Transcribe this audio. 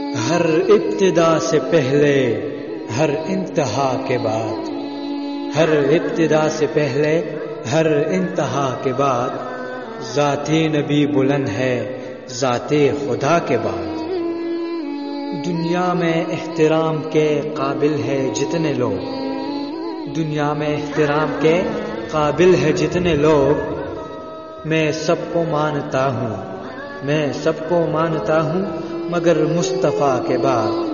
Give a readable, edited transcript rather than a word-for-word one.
हर इब्तिदा से पहले, हर इंतहा के बाद, हर इब्तिदा से पहले, हर इंतहा के बाद, ज़ाते नबी बुलंद है ज़ाते खुदा के बाद। दुनिया में एहतराम के काबिल है जितने लोग, दुनिया में एहतराम के काबिल है जितने लोग, मैं सबको मानता हूँ, मैं सबको मानता हूँ, मगर मुस्तफ़ा के बाद।